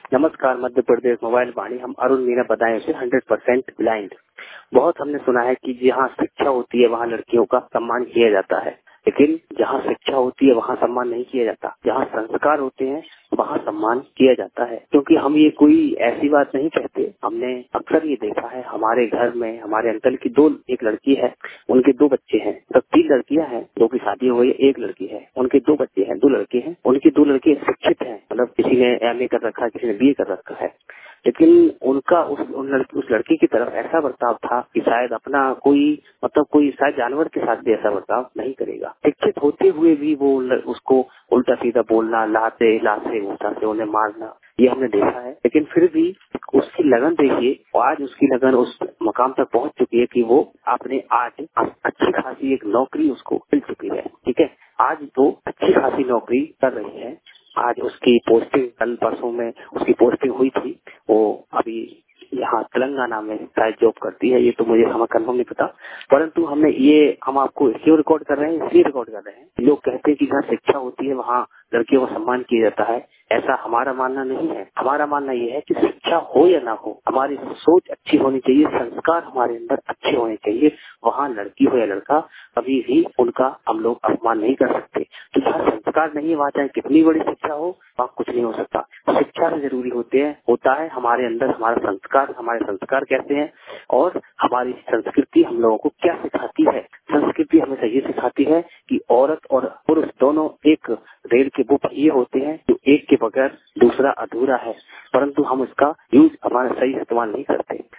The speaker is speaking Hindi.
नमस्कार मध्य प्रदेश मोबाइल वाणी। हम अरुण मीना बताएं उसे 100% ब्लाइंड। बहुत हमने सुना है कि जहाँ शिक्षा होती है वहाँ लड़कियों का सम्मान किया जाता है, लेकिन जहाँ शिक्षा होती है वहाँ सम्मान नहीं किया जाता। जहाँ संस्कार होते हैं वहाँ सम्मान किया जाता है। क्योंकि हम ये कोई ऐसी बात नहीं कहते, हमने अक्सर ये देखा है हमारे घर में, हमारे अंकल की एक लड़की है, उनके 2 बच्चे हैं। तब 3 लड़कियां हैं, 2 की शादी हुई है, 1 लड़की है। उनके 2 बच्चे हैं, 2 लड़के हैं। उनके 2 लड़के शिक्षित हैं, मतलब किसी ने MA कर रखा है, किसी ने BA कर रखा है। लेकिन उनका उस लड़की की तरफ ऐसा बर्ताव था कि शायद अपना कोई शायद जानवर के साथ भी ऐसा बर्ताव नहीं करेगा। शिक्षित होते हुए भी वो उसको उल्टा सीधा बोलना, लाते लाते घूसा से उन्हें मारना, ये हमने देखा है। लेकिन फिर भी उसकी लगन देखिए, आज उसकी लगन उस मकाम तक पहुंच चुकी है कि वो आपने आज अच्छी खासी एक नौकरी उसको मिल चुकी है। ठीक है, आज वो अच्छी खासी नौकरी कर रही है। आज उसकी पोस्टिंग कल परसों में उसकी पोस्टिंग हुई थी। वो अभी यहाँ तेलंगाना में शायद जॉब करती है, ये तो मुझे हमें कंफर्म नहीं पता। परंतु हम आपको क्यों रिकॉर्ड कर रहे हैं, इसलिए रिकॉर्ड कर रहे हैं। लोग कहते हैं कि जहाँ शिक्षा होती है वहाँ लड़कियों का सम्मान किया जाता है, ऐसा हमारा मानना नहीं है। हमारा मानना ये है कि शिक्षा हो या ना हो, हमारी सोच अच्छी होनी चाहिए, संस्कार हमारे अंदर अच्छे होने चाहिए। वहाँ लड़की हो या लड़का, कभी भी उनका हम लोग अपमान नहीं कर सकते। तो जहाँ संस्कार नहीं है वहाँ चाहे कितनी बड़ी शिक्षा हो, वहाँ कुछ नहीं हो सकता। शिक्षा से जरूरी होता है हमारे अंदर हमारे संस्कार कैसे हैं और हमारी संस्कृति हम लोगों को क्या सिखाती है। संस्कृति हमें ये सिखाती है कि औरत और पुरुष दोनों एक रेल के वो पहिए होते हैं, जो एक के बगैर दूसरा अधूरा है। परंतु हम इसका यूज हमारा सही इस्तेमाल नहीं करते।